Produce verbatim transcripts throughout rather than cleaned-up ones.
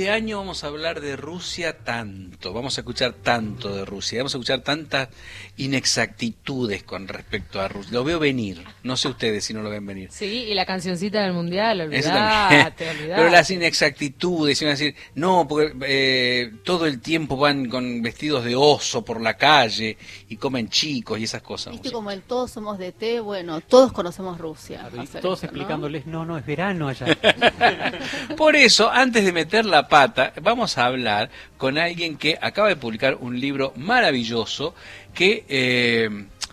Este año vamos a hablar de Rusia tanto, vamos a escuchar tanto de Rusia, vamos a escuchar tantas inexactitudes con respecto a Rusia. Lo veo venir, no sé ustedes si no lo ven venir. Sí, y la cancioncita del Mundial, Eso olvidate, también. olvidate. Pero las inexactitudes, iban a decir, no, porque eh, todo el tiempo van con vestidos de oso por la calle y comen chicos y esas cosas. Viste como el todos somos de té, bueno, todos conocemos Rusia. Y todos eso, explicándoles, no, no, es verano allá. Por eso, antes de meter la pata, vamos a hablar con alguien que acaba de publicar un libro maravilloso que eh,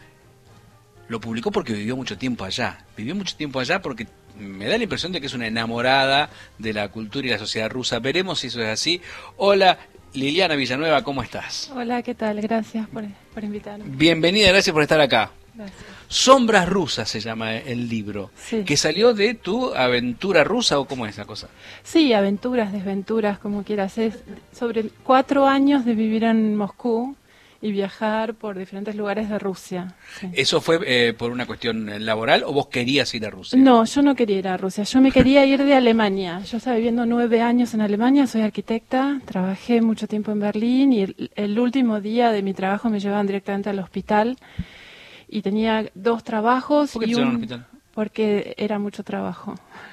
lo publicó porque vivió mucho tiempo allá. Vivió mucho tiempo allá porque me da la impresión de que es una enamorada de la cultura y la sociedad rusa. Veremos si eso es así. Hola, Liliana Villanueva, ¿cómo estás? Hola, ¿qué tal? Gracias por, por invitarme. Bienvenida, gracias por estar acá. Gracias. Sombras rusas se llama el libro, Sí. que salió de tu aventura rusa, ¿o cómo es la cosa? Sí, aventuras, desventuras, como quieras. Es sobre cuatro años de vivir en Moscú y viajar por diferentes lugares de Rusia. Sí. ¿Eso fue eh, por una cuestión laboral o vos querías ir a Rusia? No, yo no quería ir a Rusia, yo me quería ir de Alemania. Yo estaba viviendo nueve años en Alemania, soy arquitecta, trabajé mucho tiempo en Berlín y el, el último día de mi trabajo me llevaban directamente al hospital y tenía dos trabajos. ¿Por qué y te llevaron un, al hospital? Porque era mucho trabajo.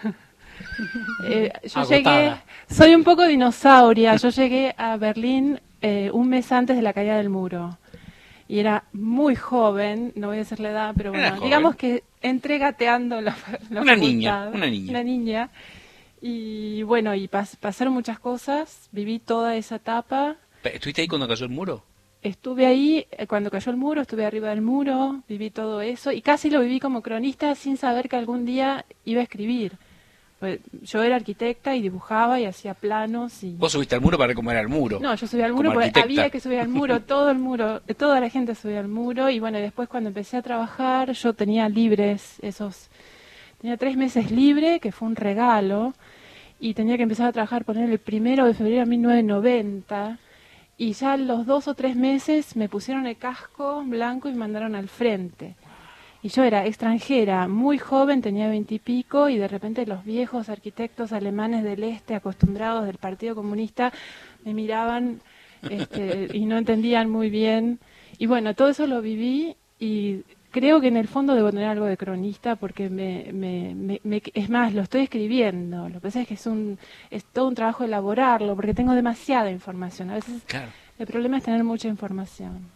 eh, yo Agotada. llegué, soy un poco dinosauria, yo llegué a Berlín eh, un mes antes de la caída del muro. Y era muy joven, no voy a decir la edad, pero Era bueno, joven. digamos que entré gateando la, la Una facultad, niña, una niña. Una niña. Y bueno, y pas- pasaron muchas cosas, viví toda esa etapa. ¿Estuviste ahí cuando cayó el muro? Estuve ahí eh, cuando cayó el muro, estuve arriba del muro, viví todo eso y casi lo viví como cronista sin saber que algún día iba a escribir. Pues yo era arquitecta y dibujaba y hacía planos y... Vos subiste al muro para ver cómo era el muro. No, yo subí al como muro porque arquitecta. había que subir al muro, todo el muro, toda la gente subía al muro y bueno, después cuando empecé a trabajar yo tenía libres esos, tenía tres meses libre, que fue un regalo, y tenía que empezar a trabajar, poner el primero de febrero de mil novecientos noventa, y ya a los dos o tres meses me pusieron el casco blanco y me mandaron al frente. Y yo era extranjera, muy joven, tenía veintipico, y de repente los viejos arquitectos alemanes del este, acostumbrados del Partido Comunista, me miraban este, y no entendían muy bien. Y bueno, todo eso lo viví y creo que en el fondo debo tener algo de cronista porque me, me, me, me- es más, lo estoy escribiendo. Lo que pasa es que es, un, es todo un trabajo elaborarlo porque tengo demasiada información. A veces Claro. el problema es tener mucha información.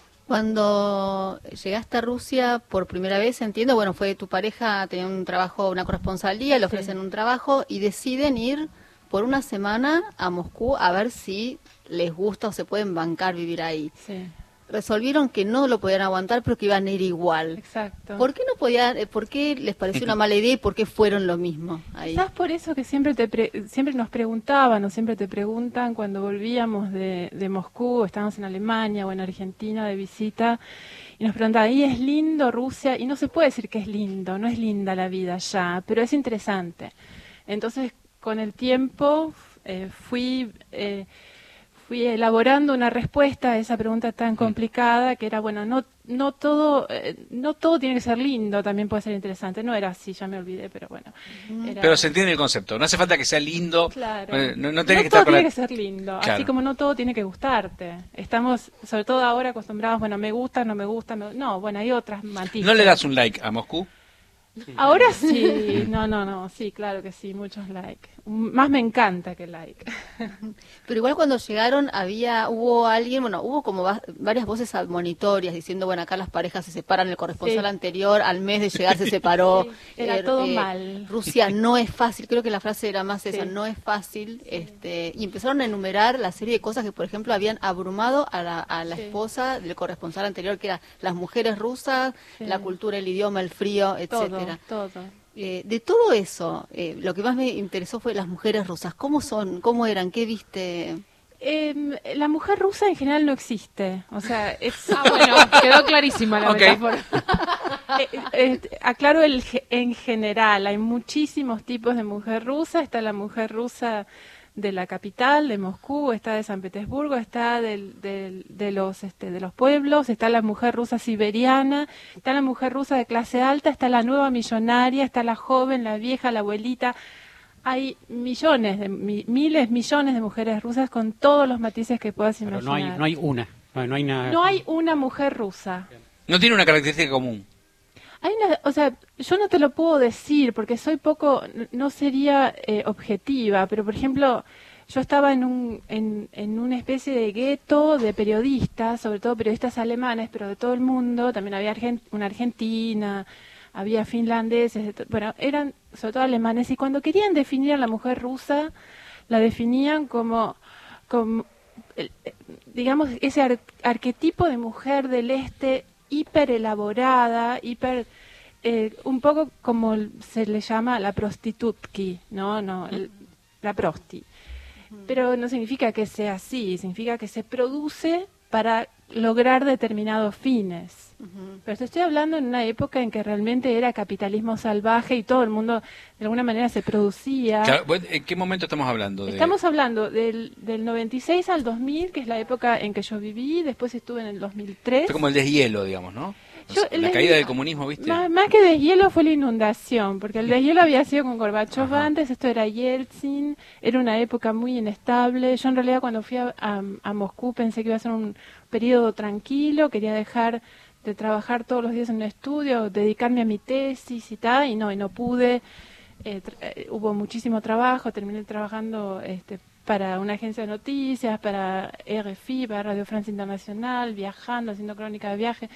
Cuando llegaste a Rusia por primera vez, entiendo, bueno, fue tu pareja, tenía un trabajo, una corresponsalía, le ofrecen un trabajo y deciden ir por una semana a Moscú a ver si les gusta o se pueden bancar vivir ahí. Sí, Resolvieron que no lo podían aguantar, pero que iban a ir igual. exacto. ¿Por qué no podían, eh, por qué les pareció una mala idea y por qué fueron lo mismo ahí? Quizás por eso que siempre te pre- siempre nos preguntaban o siempre te preguntan cuando volvíamos de, de Moscú, estábamos en Alemania o en Argentina de visita, y nos preguntaban, ¿y es lindo Rusia? Y no se puede decir que es lindo, no es linda la vida allá, pero es interesante. Entonces, con el tiempo eh, fui... eh, fui elaborando una respuesta a esa pregunta tan complicada que era, bueno, no no todo eh, no todo tiene que ser lindo, también puede ser interesante. No era así, ya me olvidé, pero bueno. Era- Pero se entiende el concepto. No hace falta que sea lindo. Claro. Eh, No, no No tenés que todo estar con tiene la... que ser lindo, Claro. así como no todo tiene que gustarte. Estamos, sobre todo ahora, acostumbrados, bueno, me gusta, no me gusta, me- no, bueno, hay otras matices. ¿No le das un like a Moscú? Ahora sí, no, no, no, sí, claro que sí, muchos like. Más me encanta que like. Pero igual cuando llegaron había, hubo alguien, bueno, hubo como va- varias voces admonitorias diciendo, bueno, acá las parejas se separan, el corresponsal Sí. anterior al mes de llegar se separó. Sí, era todo mal. Rusia no es fácil, creo que la frase era más esa, Sí. no es fácil. este Y empezaron a enumerar la serie de cosas que, por ejemplo, habían abrumado a la, a la Sí. esposa del corresponsal anterior, que eran las mujeres rusas, Sí. la cultura, el idioma, el frío, Todo, etcétera. todo. Eh, de todo eso, eh, lo que más me interesó fue las mujeres rusas. ¿Cómo son? ¿Cómo eran? ¿Qué viste? Eh, la mujer rusa en general no existe, o sea, es... Ah, bueno, quedó clarísima la Ok. metáfora. Eh, eh, aclaro el ge- en general, hay muchísimos tipos de mujer rusa, está la mujer rusa de la capital, de Moscú, está de San Petersburgo, está del, del- de los este, de los pueblos, está la mujer rusa siberiana, está la mujer rusa de clase alta, está la nueva millonaria, está la joven, la vieja, la abuelita. hay millones, de mi- miles, millones de mujeres rusas con todos los matices que puedas Pero imaginar. no hay, no hay una. No, no hay una. No hay una mujer rusa. No tiene una característica común. Hay una, o sea, yo no te lo puedo decir porque soy poco, no sería eh, objetiva, pero por ejemplo, yo estaba en un en, en una especie de gueto de periodistas, sobre todo periodistas alemanes, pero de todo el mundo. También había argen- una argentina, había finlandeses, de to- bueno, eran sobre todo alemanes, y cuando querían definir a la mujer rusa, la definían como, como el- eh, digamos, ese ar- arquetipo de mujer del este hiper elaborada, hiper, eh, un poco como el- se le llama la prostitutki, ¿no? no el- la prosti. Pero no significa que sea así, significa que se produce para lograr determinados fines. Pero te estoy hablando en una época en que realmente era capitalismo salvaje y todo el mundo de alguna manera se producía. Claro, bueno, ¿en qué momento estamos hablando? De... Estamos hablando del, del noventa y seis al dos mil, que es la época en que yo viví, después estuve en el dos mil tres. Fue como el deshielo, digamos, ¿no? Yo- la el caída deshielo- del comunismo, ¿viste? Más, más que deshielo fue la inundación, porque el deshielo había sido con Gorbachev Ajá. antes, esto era Yeltsin, era una época muy inestable. Yo en realidad cuando fui a, a- a Moscú pensé que iba a ser un periodo tranquilo, quería dejar de trabajar todos los días en un estudio, dedicarme a mi tesis y tal, y no, y no pude. Eh, tra- eh, hubo muchísimo trabajo, terminé trabajando este, para una agencia de noticias, para R F I, para Radio Francia Internacional, viajando, haciendo crónica de viaje.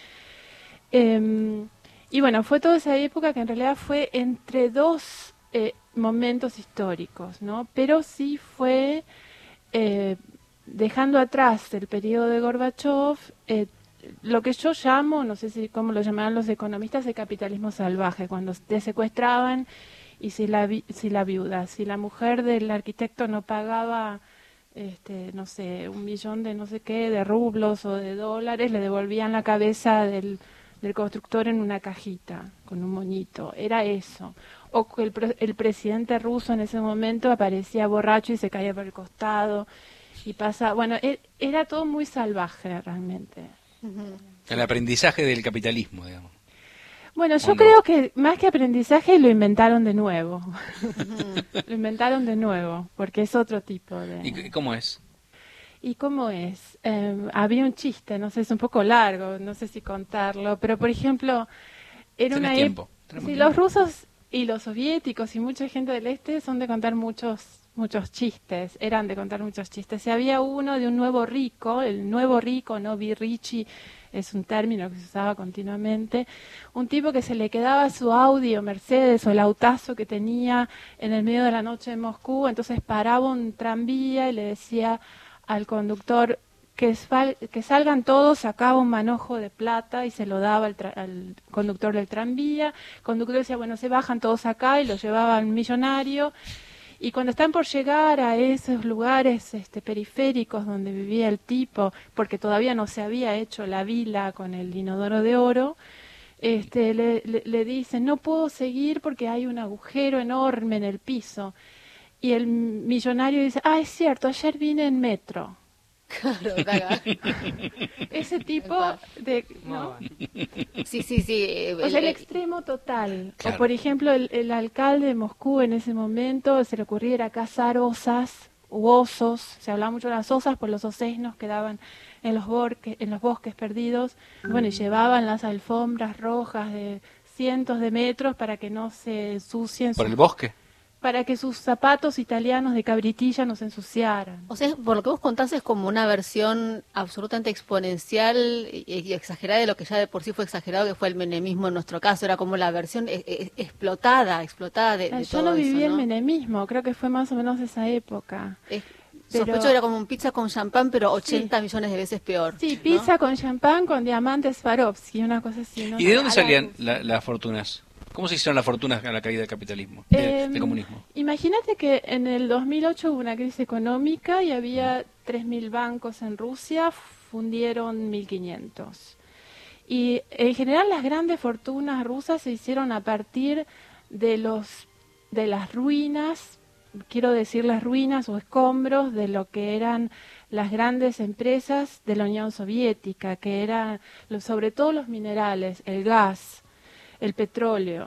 Eh, y bueno, fue toda esa época que en realidad fue entre dos eh, momentos históricos, ¿no? Pero sí fue, eh, dejando atrás el periodo de Gorbachev, eh, lo que yo llamo, no sé si cómo lo llamarán los economistas, el capitalismo salvaje, cuando te secuestraban y si la, vi- si la viuda, si la mujer del arquitecto no pagaba, este, no sé, un millón de no sé qué, de rublos o de dólares, le devolvían la cabeza del, del constructor en una cajita, con un moñito. Era eso. O que el, pre- el presidente ruso en ese momento aparecía borracho y se caía por el costado. Y pasa, bueno, e- era todo muy salvaje realmente. El aprendizaje del capitalismo, digamos. Bueno, yo ¿O no? creo que más que aprendizaje lo inventaron de nuevo. Lo inventaron de nuevo, porque es otro tipo de... ¿Y c- cómo es? ¿Y cómo es? Eh, había un chiste, no sé, es un poco largo, no sé si contarlo, pero por ejemplo, era Tenés una ep- tiempo, tenemos Sí, tiempo. los rusos y los soviéticos y mucha gente del este son de contar muchos muchos chistes, eran de contar muchos chistes. Y había uno de un nuevo rico, el nuevo rico, no birrichi, es un término que se usaba continuamente, un tipo que se le quedaba su Audi o Mercedes o el autazo que tenía en el medio de la noche en Moscú, entonces paraba un tranvía y le decía al conductor que, sal- que salgan todos, sacaba un manojo de plata y se lo daba al, tra- al conductor del tranvía. El conductor decía, bueno, se bajan todos acá y lo llevaba al millonario. Y cuando están por llegar a esos lugares este, periféricos donde vivía el tipo, porque todavía no se había hecho la vila con el inodoro de oro, este, le, le, le dicen, no puedo seguir porque hay un agujero enorme en el piso. Y el millonario dice, ah, es cierto, ayer vine en metro. Claro, caga. Ese tipo Epa. de... ¿no? Sí, sí, sí. eh, O sea, el el- extremo total. Claro. O por ejemplo, el, el alcalde de Moscú en ese momento se le ocurriera cazar osas u osos. Se hablaba mucho de las osas por los osesnos que daban en los, borque- en los bosques perdidos. Bueno, y llevaban las alfombras rojas de cientos de metros para que no se ensucien, ¿Por sus- el bosque? para que sus zapatos italianos de cabritilla no se ensuciaran. O sea, por lo que vos contás es como una versión absolutamente exponencial y, y exagerada de lo que ya de por sí fue exagerado, que fue el menemismo en nuestro caso. Era como la versión eh, eh, explotada, explotada de, de Yo todo no viví eso, el ¿no? menemismo, creo que fue más o menos esa época. Es- Pero- Sospecho que era como un pizza con champán, pero ochenta millones de veces peor. Sí, ¿no? pizza con champán con diamantes Swarovski, una cosa así. ¿no? ¿Y de dónde A la salían Rusia. la- las fortunas? ¿Cómo se hicieron las fortunas a la caída del capitalismo? de- Em, del comunismo. Imagínate que en el dos mil ocho hubo una crisis económica y había tres mil bancos en Rusia, fundieron mil quinientos. Y en general las grandes fortunas rusas se hicieron a partir de los de las ruinas, quiero decir las ruinas o escombros de lo que eran las grandes empresas de la Unión Soviética, que eran lo- sobre todo los minerales, el gas, el petróleo,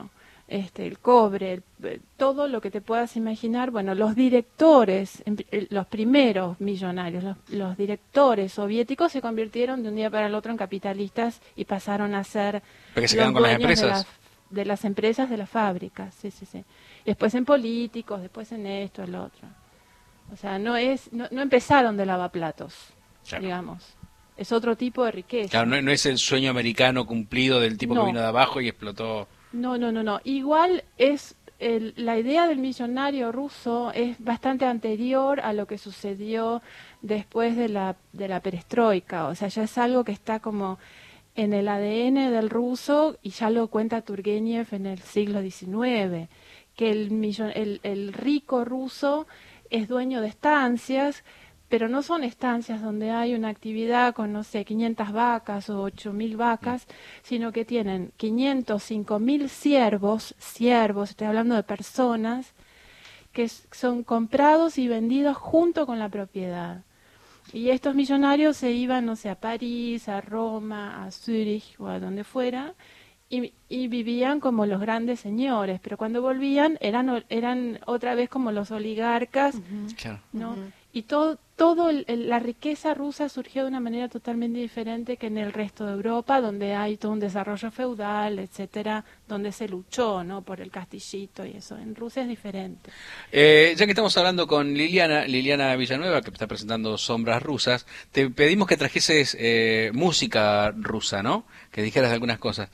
este, el cobre, el, todo lo que te puedas imaginar. Bueno, los directores, los primeros millonarios, los, los directores soviéticos se convirtieron de un día para el otro en capitalistas y pasaron a ser Porque se los quedaron con las dueños de empresas. las, de las empresas, de las fábricas, sí, sí, sí. Después en políticos, después en esto, el otro. O sea, no es, no, no empezaron de lavaplatos, Claro. digamos. Es otro tipo de riqueza. Claro, no, no es el sueño americano cumplido del tipo No. que vino de abajo y explotó. No, no, no, no. Igual es el- la idea del millonario ruso es bastante anterior a lo que sucedió después de la de la perestroika. O sea, ya es algo que está como en el A D N del ruso y ya lo cuenta Turgenev en el siglo diecinueve, que el, millo- el, el rico ruso es dueño de estancias, pero no son estancias donde hay una actividad con, no sé, quinientas vacas o ocho mil vacas, sino que tienen quinientos, cinco mil siervos, siervos, estoy hablando de personas, que s- son comprados y vendidos junto con la propiedad. Y estos millonarios se iban, no sé, a París, a Roma, a Zúrich o a donde fuera, y, y vivían como los grandes señores, pero cuando volvían eran, o- eran otra vez como los oligarcas, Claro. ¿no? Ujú. Y todo, todo el- el- la riqueza rusa surgió de una manera totalmente diferente que en el resto de Europa, donde hay todo un desarrollo feudal, etcétera, donde se luchó, ¿no? Por el castillito y eso. En Rusia es diferente. Eh, ya que estamos hablando con Liliana, Liliana Villanueva, que está presentando Sombras Rusas, te pedimos que trajeses eh, música rusa, ¿no? Que dijeras algunas cosas.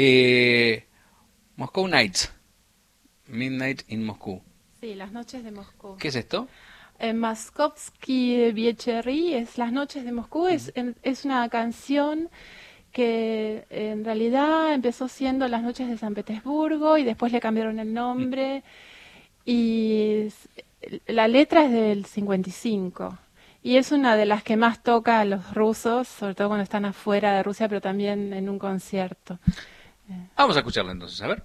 Eh, Moscow Nights, Midnight in Moscow. Sí, las noches de Moscú. ¿Qué es esto? Eh, Moskovsky Viechery es Las noches de Moscú, es, en- es una canción que en realidad empezó siendo Las noches de San Petersburgo y después le cambiaron el nombre y s- la letra es del cincuenta y cinco y es una de las que más toca a los rusos, sobre todo cuando están afuera de Rusia, pero también en un concierto. Vamos a escucharla entonces, a ver.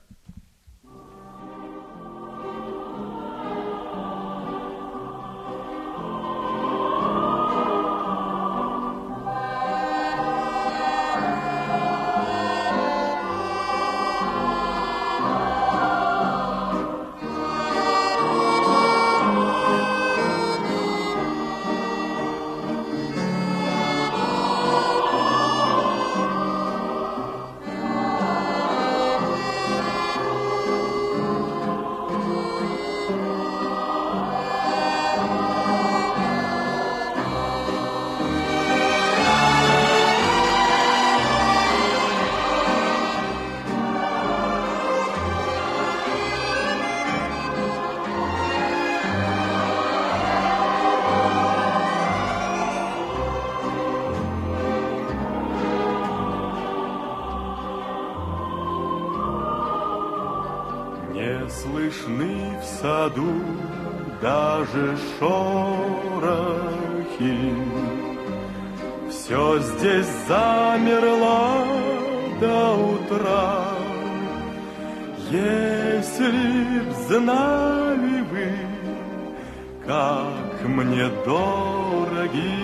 Не слышны в саду даже шорохи. Все здесь замерло до утра. Если б знали вы, как мне дороги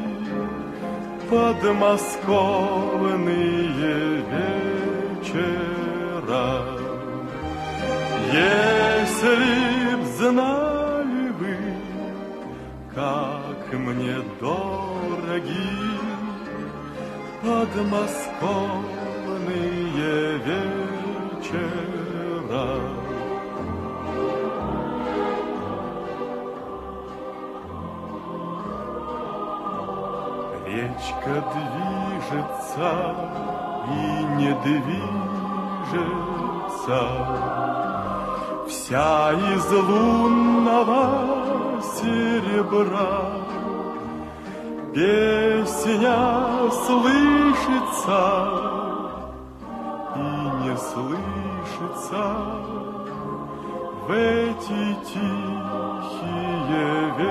подмосковные вечера. Если б знали вы, как мне дороги подмосковные вечера. Речка движется и не движется, вся из лунного серебра. Песня слышится и не слышится в эти тихие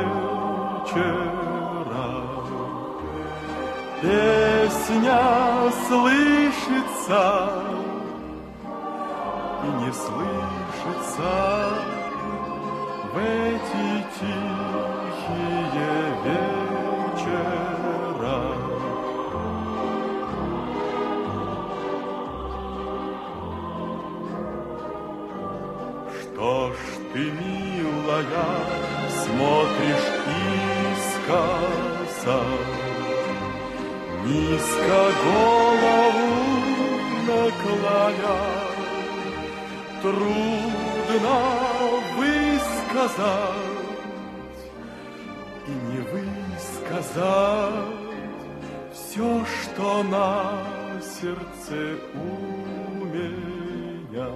вечера. Песня слышится и не слышится в эти тихие вечера. Что ж ты, милая, смотришь искоса, низко голову наклоня? Трудно высказать и не высказать все, что на сердце у меня.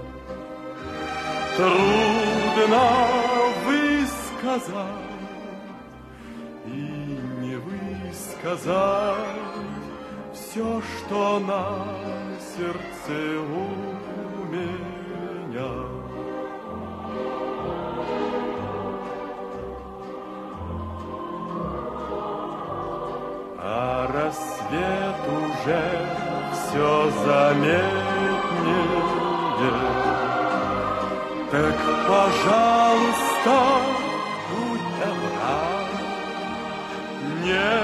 Трудно высказать и не высказать все, что на сердце у меня. А рассвет уже все заметнее. Так, пожалуйста, будь добра, не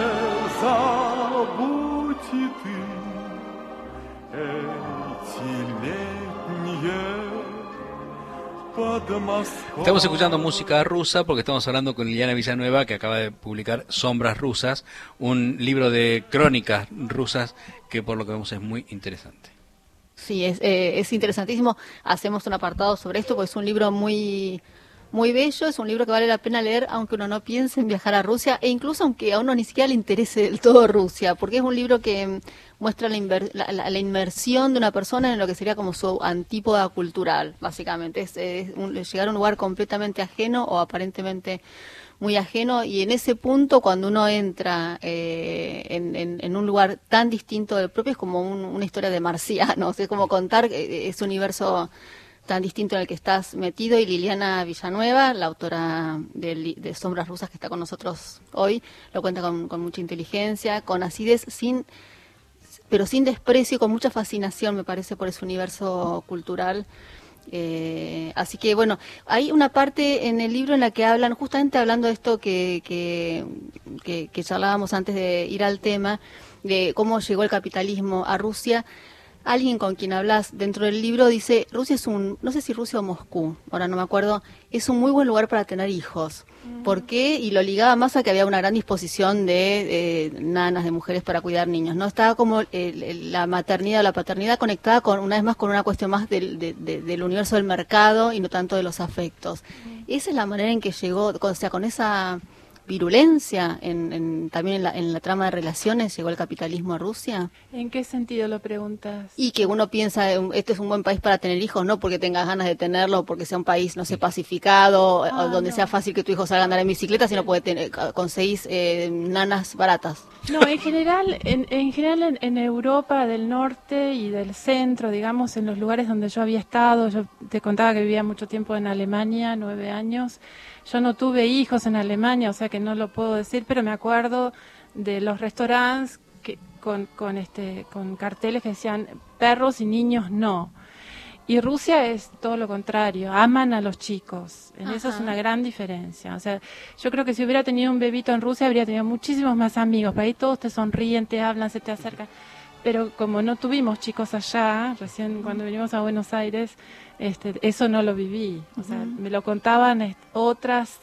забудь и ты эти летние подмосковные. Estamos escuchando música rusa porque estamos hablando con Liliana Villanueva, que acaba de publicar Sombras Rusas, un libro de crónicas rusas que por lo que vemos es muy interesante. Sí, es, eh, es interesantísimo. Hacemos un apartado sobre esto porque es un libro muy, muy bello, es un libro que vale la pena leer aunque uno no piense en viajar a Rusia e incluso aunque a uno ni siquiera le interese del todo Rusia, porque es un libro que muestra la, inver, la, la, la inmersión de una persona en lo que sería como su antípoda cultural, básicamente. Es, es un, llegar a un lugar completamente ajeno o aparentemente muy ajeno, y en ese punto cuando uno entra eh, en, en, en un lugar tan distinto del propio es como un, una historia de marcianos, es como contar eh, ese universo tan distinto en el que estás metido. Y Liliana Villanueva, la autora de, de Sombras Rusas que está con nosotros hoy, lo cuenta con, con mucha inteligencia, con acidez, sin pero sin desprecio y con mucha fascinación, me parece, por ese universo cultural. Eh, así que bueno, hay una parte en el libro en la que hablan, justamente hablando de esto que, que, que, que charlábamos antes de ir al tema, de cómo llegó el capitalismo a Rusia. Alguien con quien hablas dentro del libro dice, Rusia es un, no sé si Rusia o Moscú, ahora no me acuerdo, es un muy buen lugar para tener hijos. ¿Por qué? Y lo ligaba más a que había una gran disposición de eh, nanas, de mujeres para cuidar niños, ¿no? Estaba como el, el, la maternidad o la paternidad conectada con, una vez más, con una cuestión más del, de, de, del universo del mercado y no tanto de los afectos. Esa es la manera en que llegó, o sea, con esa virulencia en, en, también en la, en la trama de relaciones llegó el capitalismo a Rusia. ¿En qué sentido lo preguntas? Y que uno piensa, este es un buen país para tener hijos, no porque tengas ganas de tenerlo, o porque sea un país, no sé, pacificado, Ah, o donde no. sea fácil que tu hijo salga a andar en bicicleta, sino puede tener, conseguís eh, nanas baratas. No, en general, en, en general en, en Europa del norte y del centro, digamos, en los lugares donde yo había estado, yo te contaba que vivía mucho tiempo en Alemania, nueve años. Yo no tuve hijos en Alemania, o sea que no lo puedo decir, pero me acuerdo de los restaurantes que, con, con, este, con carteles que decían perros y niños no. Y Rusia es todo lo contrario, aman a los chicos. En eso es Ajá. una gran diferencia. O sea, yo creo que si hubiera tenido un bebito en Rusia habría tenido muchísimos más amigos. Para ahí todos te sonríen, te hablan, se te acercan. Pero como no tuvimos chicos allá, recién cuando venimos a Buenos Aires, este, eso no lo viví. O sea, me lo contaban est- otras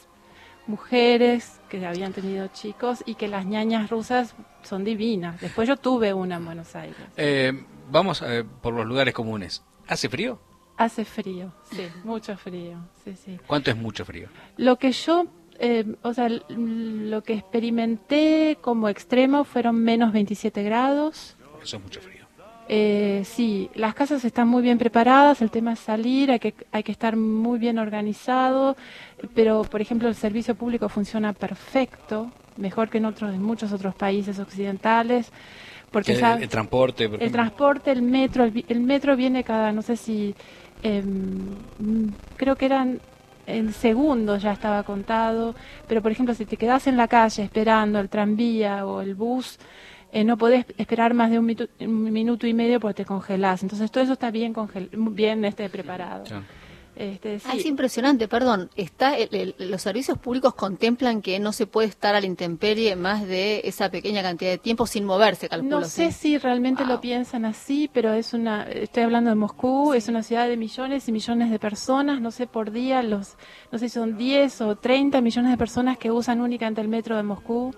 mujeres que habían tenido chicos y que las ñañas rusas son divinas. Después yo tuve una en Buenos Aires. Eh, vamos eh, por los lugares comunes. ¿Hace frío? Hace frío, sí, mucho frío, sí, sí. ¿Cuánto es mucho frío? Lo que yo, eh, o sea, l- lo que experimenté como extremo fueron menos veintisiete grados. Eso es mucho frío. Eh, sí, las casas están muy bien preparadas, el tema es salir, hay que, hay que estar muy bien organizado, pero por ejemplo el servicio público funciona perfecto, mejor que en otros, en muchos otros países occidentales, porque El, ya- el transporte, por el ejemplo. transporte, el metro, el, vi- el metro viene cada, no sé si, eh, mm, creo que eran en segundos ya estaba contado, pero por ejemplo si te quedas en la calle esperando el tranvía o el bus, eh, no podés esperar más de un, mitu- un minuto y medio porque te congelás. Entonces todo eso está bien congel bien este preparado. Claro. Este, sí. Ah, es impresionante, perdón. Está el- el- los servicios públicos contemplan que no se puede estar a la intemperie más de esa pequeña cantidad de tiempo sin moverse, calculo. No sé ¿sí? si realmente Wow. lo piensan así, pero es una, estoy hablando de Moscú, es una ciudad de millones y millones de personas, no sé por día, los, no sé si son diez o treinta millones de personas que usan únicamente el metro de Moscú.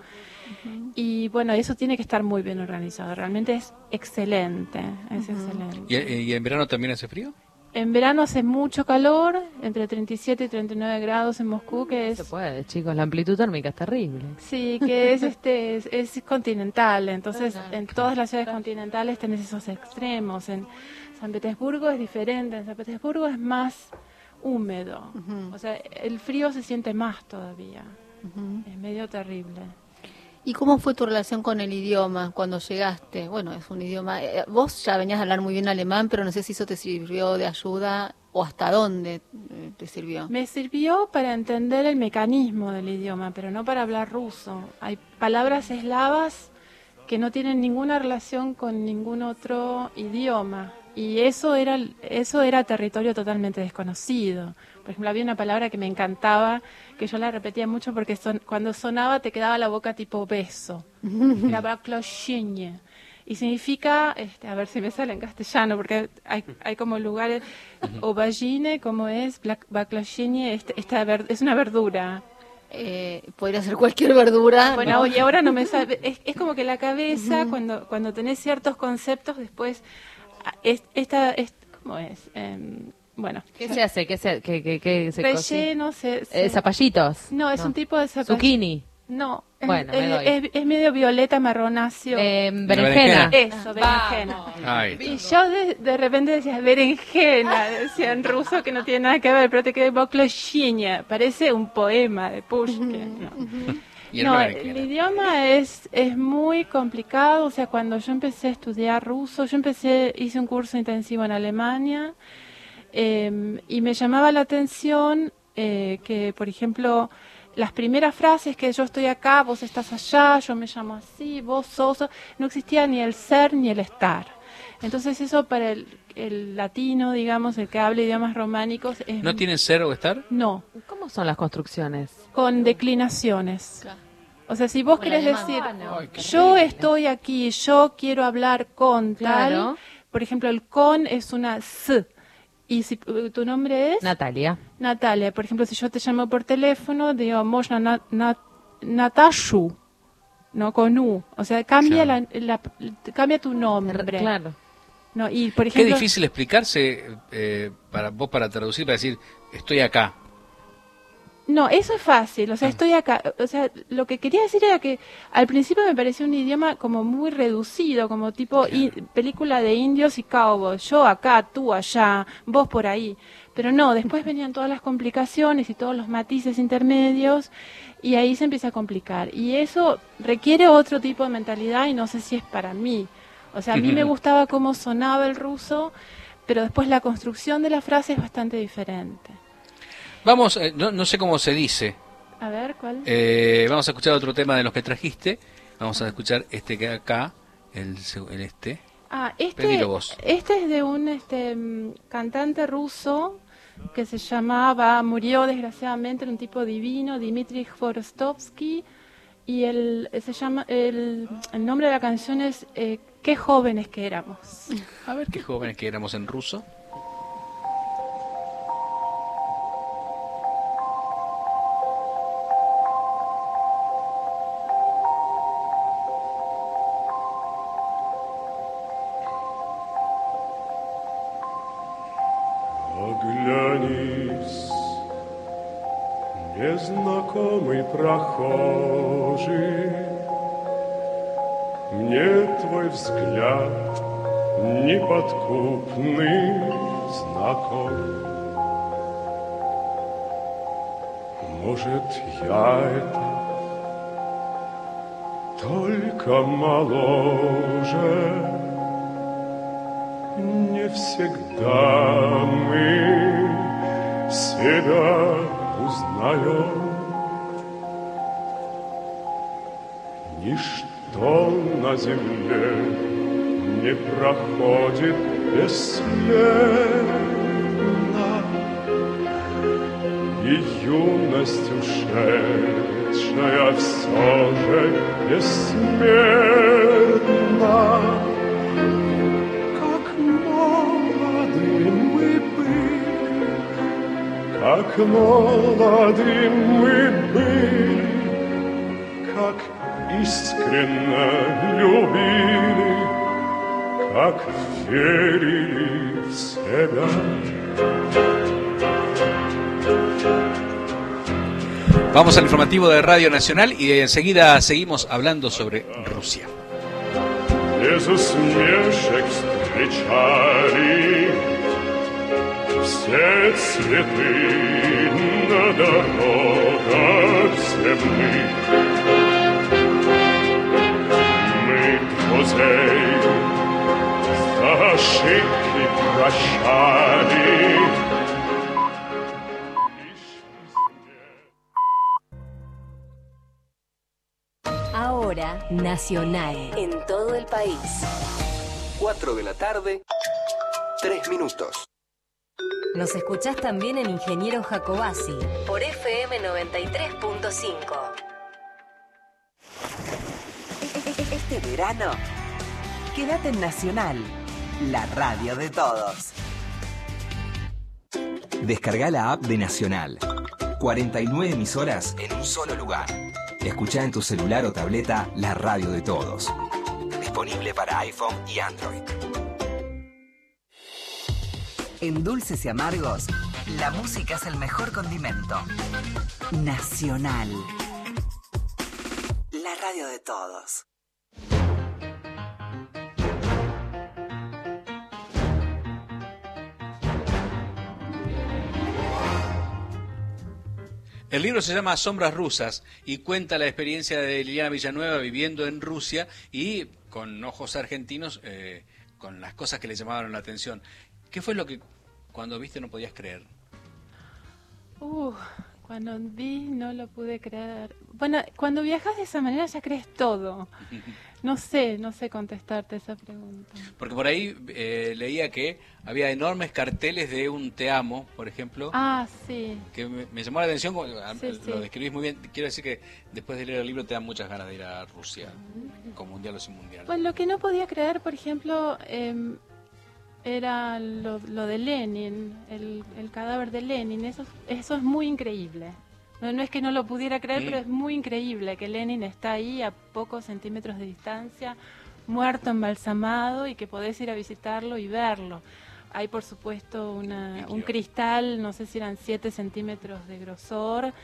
Y bueno, eso tiene que estar muy bien organizado, realmente es excelente, es excelente. ¿Y, y en verano también hace frío? En verano hace mucho calor, entre treinta y siete y treinta y nueve grados en Moscú, que Se es puede, chicos, la amplitud térmica es terrible. sí, que es este es, es continental, entonces Claro. en todas las ciudades continentales tenés esos extremos. En San Petersburgo es diferente, en San Petersburgo es más húmedo, o sea, el frío se siente más todavía, es medio terrible. ¿Y cómo fue tu relación con el idioma cuando llegaste? Bueno, es un idioma... eh, vos ya venías a hablar muy bien alemán, pero no sé si eso te sirvió de ayuda o hasta dónde eh, te sirvió. Me sirvió para entender el mecanismo del idioma, pero no para hablar ruso. Hay palabras eslavas que no tienen ninguna relación con ningún otro idioma. Y eso era, eso era territorio totalmente desconocido. Por ejemplo, había una palabra que me encantaba, que yo la repetía mucho porque son, cuando sonaba te quedaba la boca tipo beso. Era bakloshinie. Y significa, este, a ver si me sale en castellano, porque hay, hay como lugares, aubergine, como es, bakloshinie, este, esta ver- es una verdura. Eh, podría ser cualquier verdura. Bueno, ¿no? y ahora no me sabe, es, es como que la cabeza, cuando, cuando tenés ciertos conceptos, después, ah, es, esta, es, ¿cómo es? Em, bueno, ¿Qué se hace? ¿Qué se, qué, qué, qué se cocina? relleno, se, se- Eh, zapallitos. no, es un tipo de zapallo. Zucchini. No, es, Bueno, me es- doy. es- es medio violeta marronáceo. Eh, berenjena. berenjena. Eso, berenjena. Ay, Y yo de, de repente decía berenjena, decía en ruso que no tiene nada que ver, pero te quedé Bokloshinya, parece un poema de Pushkin. ¿no? y era No, una el berenjena. idioma es, es muy complicado, o sea, cuando yo empecé a estudiar ruso, yo empecé, hice un curso intensivo en Alemania, eh, y me llamaba la atención eh, que, por ejemplo, las primeras frases que yo estoy acá, vos estás allá, yo me llamo así, vos sos, no existía ni el ser ni el estar. Entonces eso para el, el latino, digamos, el que habla idiomas románicos, es... ¿No tienen ser o estar? No, ¿Cómo son las construcciones? con declinaciones. Claro. O sea, si vos Como el querés alemán. decir, Ah, no, Ay, qué yo estoy aquí, yo quiero hablar con Claro. tal, por ejemplo, el con es una s, y si uh, tu nombre es Natalia. Natalia, por ejemplo, si yo te llamo por teléfono, digo, можно na, na, Natashu, no con u, o sea, cambia Claro. la, la- cambia tu nombre. Claro. No, y por Qué ejemplo, difícil explicarse eh, para vos para traducir, para decir, estoy acá. no, eso es fácil, o sea, estoy acá, o sea, lo que quería decir era que al principio me pareció un idioma como muy reducido, como tipo i- película de indios y cowboys, yo acá, tú allá, vos por ahí, pero no, después venían todas las complicaciones y todos los matices intermedios y ahí se empieza a complicar y eso requiere otro tipo de mentalidad y no sé si es para mí, o sea, a mí me gustaba cómo sonaba el ruso, pero después la construcción de la frase es bastante diferente. Vamos, eh, no, no sé cómo se dice. A ver, ¿cuál? Eh, vamos a escuchar otro tema de los que trajiste. Vamos a escuchar este que acá, el, seg- el este. Ah, este, Pedilo vos. este es de un este, mm, cantante ruso que se llamaba, murió desgraciadamente, era un tipo divino, Dmitry Khvorostovsky, y el, se llama, el, el nombre de la canción es eh, Qué jóvenes que éramos. A ver qué jóvenes que éramos en ruso. Оглянись, незнакомый прохожий, мне твой взгляд неподкупный знаком. Может, я это только моложе. Не всегда мы себя узнаем. Ничто на земле не проходит бесследно. юность ушедшая все же бессмертна. Как молоды мы были, как молоды мы были, как искренно любили, как верили в себя. Vamos al informativo de Radio Nacional y enseguida seguimos hablando sobre Rusia. Без усмешек встречали все цветы на дорогах земных. Мы друзей за ошибки прощали. Ahora, Nacional, en todo el país. cuatro de la tarde, tres minutos. Nos escuchás también en Ingeniero Jacobasi, por F M noventa y tres punto cinco. Este verano, quédate en Nacional, la radio de todos. Descarga la app de Nacional. cuarenta y nueve emisoras en un solo lugar. Escuchá en tu celular o tableta la radio de todos. Disponible para iPhone y Android. En Dulces y Amargos, la música es el mejor condimento. Nacional. La radio de todos. El libro se llama Sombras Rusas y cuenta la experiencia de Liliana Villanueva viviendo en Rusia y con ojos argentinos, eh, con las cosas que le llamaron la atención. ¿Qué fue lo que cuando viste no podías creer? Uh, cuando vi no lo pude creer. Bueno, cuando viajas de esa manera ya crees todo. No sé, no sé contestarte esa pregunta. Porque por ahí eh, leía que había enormes carteles de un te amo, por ejemplo. Ah, sí. Que me, me llamó la atención, sí, lo sí. describís muy bien. Quiero decir que después de leer el libro te dan muchas ganas de ir a Rusia, con mundial o sin mundial. Pues lo que no podía creer, por ejemplo, eh, era lo, lo de Lenin, el, el cadáver de Lenin. Eso, eso es muy increíble. No, no es que no lo pudiera creer, mm. pero es muy increíble que Lenin está ahí a pocos centímetros de distancia, muerto, embalsamado, y que podés ir a visitarlo y verlo. Hay, por supuesto, una, un cristal, no sé si eran siete centímetros de grosor,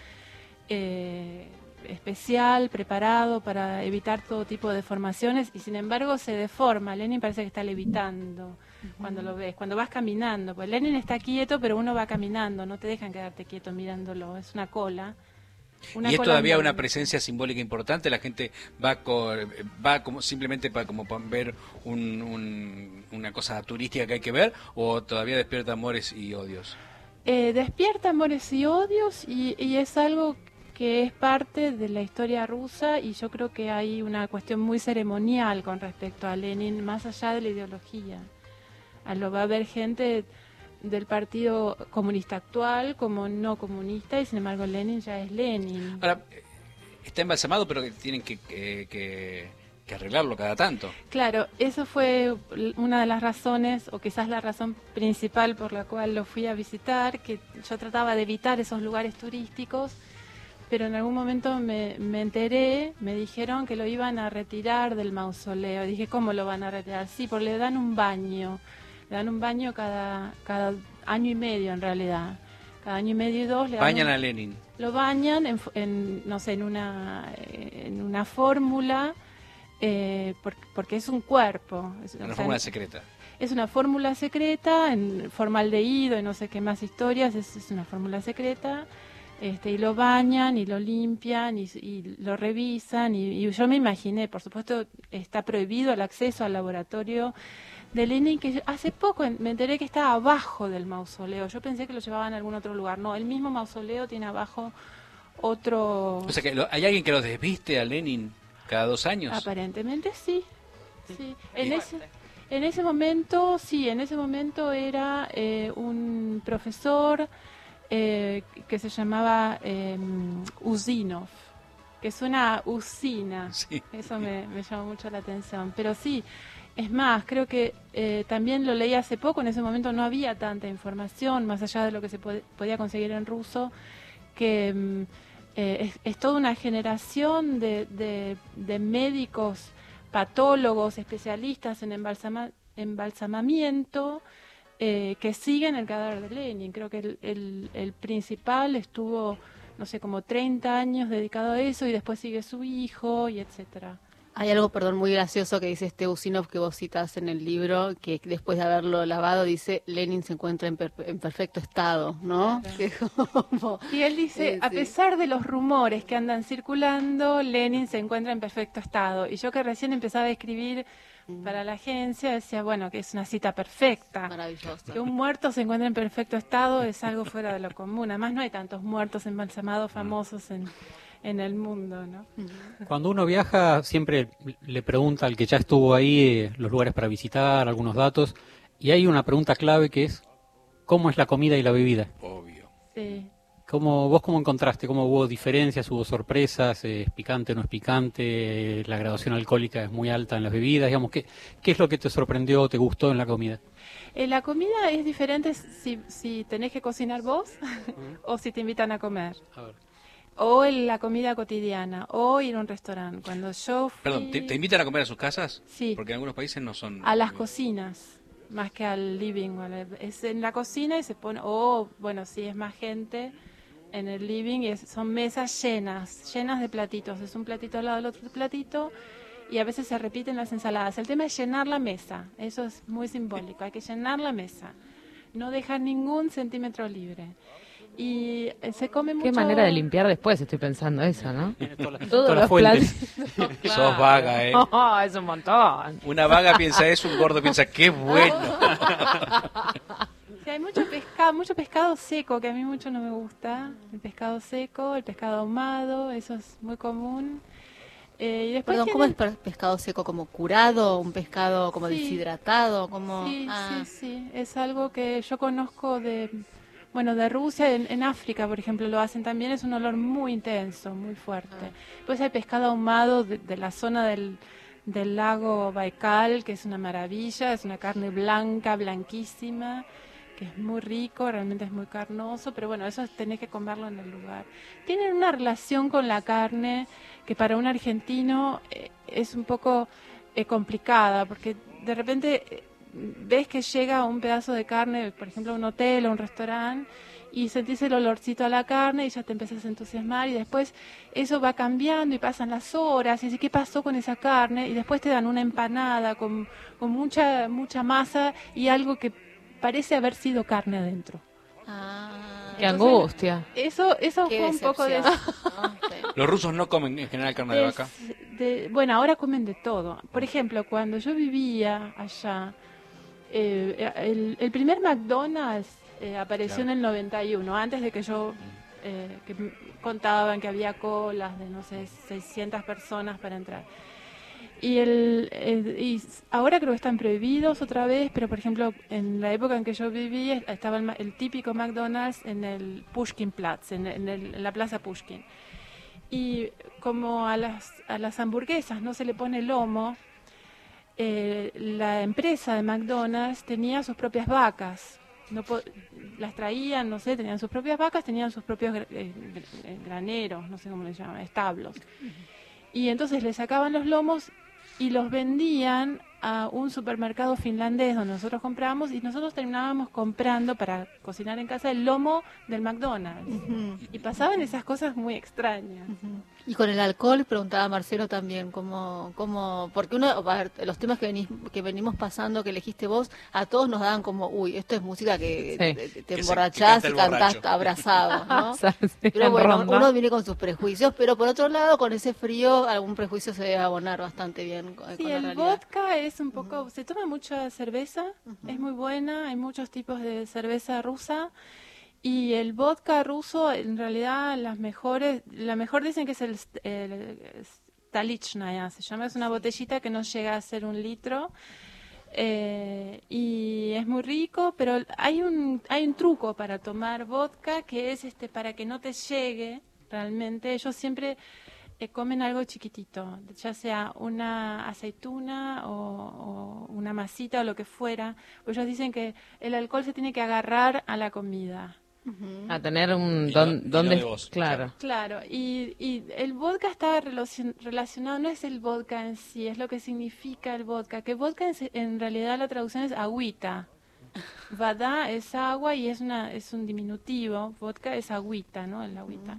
eh, especial, preparado para evitar todo tipo de deformaciones, y sin embargo se deforma. Lenin parece que está levitando uh-huh. cuando lo ves, cuando vas caminando. Pues Lenin está quieto, pero uno va caminando, no te dejan quedarte quieto mirándolo, es una cola. Una y es cola todavía andando. Una presencia simbólica importante, la gente va con, va como simplemente para como para ver un, un, una cosa turística que hay que ver, o todavía despierta amores y odios. Eh, despierta amores y odios, y, y es algo que es parte de la historia rusa, y yo creo que hay una cuestión muy ceremonial con respecto a Lenin, más allá de la ideología. A lo va a haber gente del Partido Comunista actual como no comunista, y sin embargo Lenin ya es Lenin. Ahora, está embalsamado, pero que tienen que, que, que, que arreglarlo cada tanto. Claro, eso fue una de las razones, o quizás la razón principal por la cual lo fui a visitar, que yo trataba de evitar esos lugares turísticos, pero en algún momento me, me enteré, me dijeron que lo iban a retirar del mausoleo. Dije, ¿cómo lo van a retirar? Sí, porque le dan un baño. Le dan un baño cada, cada año y medio, en realidad. Cada año y medio y dos. Le bañan un, a Lenin. Lo bañan, en, en, no sé, en una, en una fórmula, eh, porque, porque es un cuerpo. Es, una o sea, fórmula secreta. Es una fórmula secreta, en formaldehído y no sé qué más historias, es, es una fórmula secreta. Este, y lo bañan y lo limpian y, y lo revisan, y, y yo me imaginé, por supuesto está prohibido el acceso al laboratorio de Lenin, que hace poco me enteré que estaba abajo del mausoleo. Yo pensé que lo llevaban a algún otro lugar. No, el mismo mausoleo tiene abajo otro... O sea, que lo, ¿hay alguien que lo desviste a Lenin cada dos años? Aparentemente sí. sí. En, ese, en ese momento, sí, en ese momento era eh, un profesor... eh, que se llamaba eh, Usinov, que suena a usina. Sí. Eso me, me llamó mucho la atención. Pero sí, es más, creo que eh, también lo leí hace poco, en ese momento no había tanta información, más allá de lo que se pod- podía conseguir en ruso, que mm, eh, es, es toda una generación de, de, de médicos, patólogos, especialistas en embalsama, embalsamamiento, eh, que siguen el cadáver de Lenin. Creo que el, el, el principal estuvo, no sé, como treinta años dedicado a eso, y después sigue su hijo, y etcétera. Hay algo, perdón, muy gracioso que dice este Usinov que vos citas en el libro, que después de haberlo lavado dice Lenin se encuentra en, per- en perfecto estado, ¿no? Claro. Que es como- Y él dice, Sí, a sí. pesar de los rumores que andan circulando, Lenin se encuentra en perfecto estado. Y yo que recién empezaba a escribir para la agencia, decía, bueno, que es una cita perfecta. Maravilloso. Que un muerto se encuentre en perfecto estado es algo fuera de lo común. Además, no hay tantos muertos embalsamados famosos en, en el mundo, ¿no? Cuando uno viaja, siempre le pregunta al que ya estuvo ahí eh, los lugares para visitar, algunos datos, y hay una pregunta clave que es, ¿cómo es la comida y la bebida? Obvio. Sí. ¿Cómo, ¿Vos cómo encontraste? ¿Cómo hubo diferencias? ¿Hubo sorpresas? Eh, ¿Es picante, no es picante? ¿La graduación alcohólica es muy alta en las bebidas? Digamos, ¿qué, qué es lo que te sorprendió o te gustó en la comida? Eh, la comida es diferente si, si tenés que cocinar vos o si te invitan a comer. A ver. O en la comida cotidiana, o ir a un restaurante. Cuando yo fui Perdón, ¿te, te invitan a comer a sus casas? Sí. Porque en algunos países no son... a las cocinas, más que al living, o a la- es en la cocina y se pone, o bueno, si es más gente, en el living, y es- son mesas llenas, llenas de platitos, es un platito al lado del otro platito, y a veces se repiten las ensaladas. El tema es llenar la mesa, eso es muy simbólico, hay que llenar la mesa, no dejar ningún centímetro libre. Y eh, se come mucho... Qué manera de limpiar después, estoy pensando eso, ¿no? Tiene todas las, Todos todas las los fuentes. platitos. Sos vaga, ¿eh? Oh, es un montón. Una vaga piensa eso, un gordo piensa, qué bueno. Sí, hay mucho pescado, mucho pescado seco, que a mí mucho no me gusta. El pescado seco, el pescado ahumado, eso es muy común. Eh, y después Perdón, ¿cómo es tienen- per- pescado seco? ¿Como curado? ¿Un pescado como Sí. deshidratado? Como... Sí, Ah. sí, sí. Es algo que yo conozco de, bueno, de Rusia. En, en África, por ejemplo, lo hacen también. Es un olor muy intenso, muy fuerte. Después hay pescado ahumado de, de la zona del, del lago Baikal, que es una maravilla. Es una carne blanca, blanquísima, que es muy rico, realmente es muy carnoso. Pero bueno, eso tenés que comerlo en el lugar. Tienen una relación con la carne que para un argentino eh, es un poco eh, complicada, porque de repente eh, ves que llega un pedazo de carne, por ejemplo, a un hotel o un restaurante, y sentís el olorcito a la carne y ya te empezás a entusiasmar, y después eso va cambiando y pasan las horas, y así, ¿qué pasó con esa carne? Y después te dan una empanada con, con mucha, mucha masa y algo que parece haber sido carne adentro. Ah. Qué Entonces, angustia. Eso, eso Qué fue un poco de... decepción, ¿no? Sí. Los rusos no comen en general carne de de- vaca. de- bueno, ahora comen de todo. Por ejemplo, cuando yo vivía allá, eh, el, el primer McDonald's eh, apareció Claro. en el noventa y uno, antes de que yo eh, que m- contaban que había colas de, no sé, seiscientas personas para entrar. Y, el, el- y s- ahora creo que están prohibidos otra vez, pero por ejemplo, en la época en que yo viví, es- estaba el, ma- el típico McDonald's en el Pushkinplatz, en, en el- en la plaza Pushkin. Y como a las, a las hamburguesas no se le pone lomo, eh, la empresa de McDonald's tenía sus propias vacas. No po- las traían, no sé, tenían sus propias vacas, tenían sus propios gra- eh, gr- eh, graneros, no sé cómo le llaman, establos. Y entonces le sacaban los lomos y los vendían a un supermercado finlandés donde nosotros comprábamos, y nosotros terminábamos comprando para cocinar en casa el lomo del McDonald's. Ujú. Y pasaban esas cosas muy extrañas. Y con el alcohol, preguntaba Marcelo también, ¿cómo, cómo, porque uno, a ver, los temas que, venís, que venimos pasando, que elegiste vos, a todos nos daban como, uy, esto es música que Sí. te, te- te Que se- emborrachás que canta y el cantás borracho. abrazados, ¿no? O sea, sí, Pero en bueno, ronda. uno viene con sus prejuicios, pero por otro lado, con ese frío, algún prejuicio se debe abonar bastante bien con, Sí, con la el realidad. vodka es un poco, se toma mucha cerveza, es muy buena, hay muchos tipos de cerveza rusa, y el vodka ruso, en realidad, las mejores, la mejor dicen que es el, st- el Stalichnaya, se llama, es una botellita que no llega a ser un litro, eh, y es muy rico, pero hay un hay un truco para tomar vodka que es este para que no te llegue realmente. Ellos siempre eh, comen algo chiquitito, ya sea una aceituna o, o una masita o lo que fuera. Ellos dicen que el alcohol se tiene que agarrar a la comida. A tener un... Y Don, no- y no donde, de vos, claro. Claro, y, y el vodka está relacion- relacionado, no es el vodka en sí, es lo que significa el vodka, que vodka en, se- en realidad la traducción es agüita. Vada es agua y es una es un diminutivo, vodka es agüita, ¿no? El agüita.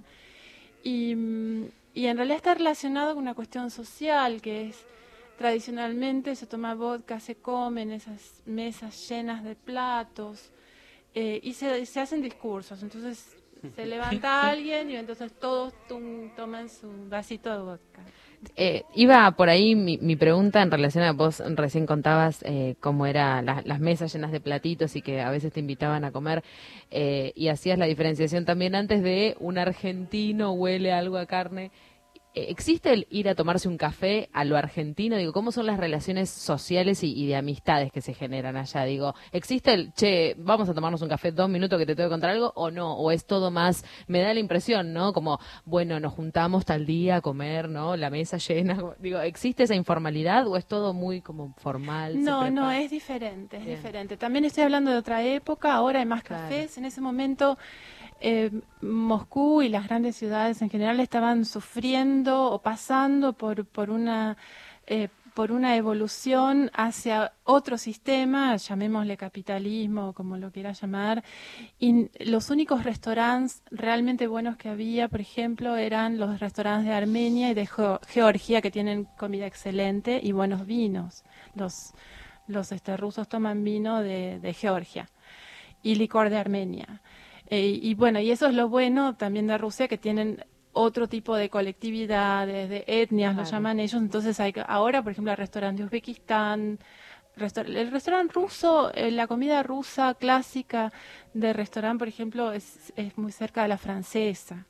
Y, mm, y en realidad está relacionado con una cuestión social, que es tradicionalmente se toma vodka, se come en esas mesas llenas de platos. Eh, y se, se hacen discursos, entonces se levanta alguien y entonces todos tum, toman su vasito de vodka. Eh, iba por ahí mi, mi pregunta en relación a vos recién contabas eh, cómo eran la- las mesas llenas de platitos y que a veces te invitaban a comer eh, y hacías la diferenciación también antes de un argentino huele algo a carne. Eh, ¿Existe el ir a tomarse un café a lo argentino? Digo, ¿cómo son las relaciones sociales y, y de amistades que se generan allá? Digo, ¿existe el, che, vamos a tomarnos un café dos minutos que te tengo que contar algo o no? ¿O es todo más, me da la impresión, ¿no? Como, bueno, nos juntamos tal día a comer, ¿no? La mesa llena. Digo, ¿existe esa informalidad o es todo muy como formal? se No, no, prepara? es diferente, es Bien. diferente. También estoy hablando de otra época, ahora hay más Claro. cafés. En ese momento eh, Moscú y las grandes ciudades en general estaban sufriendo o pasando por, por una... eh, por una evolución hacia otro sistema, llamémosle capitalismo, como lo quiera llamar, y los únicos restaurantes realmente buenos que había, por ejemplo, eran los restaurantes de Armenia y de Geo- Georgia, que tienen comida excelente y buenos vinos. Los, los este, rusos toman vino de, de Georgia y licor de Armenia. Eh, y bueno, y eso es lo bueno también de Rusia, que tienen otro tipo de colectividades, de etnias, lo Claro. llaman ellos. Entonces hay ahora, por ejemplo, el restaurante de Uzbekistán, restaur- el restaurante ruso, eh, la comida rusa clásica de restaurante, por ejemplo, es, es muy cerca de la francesa.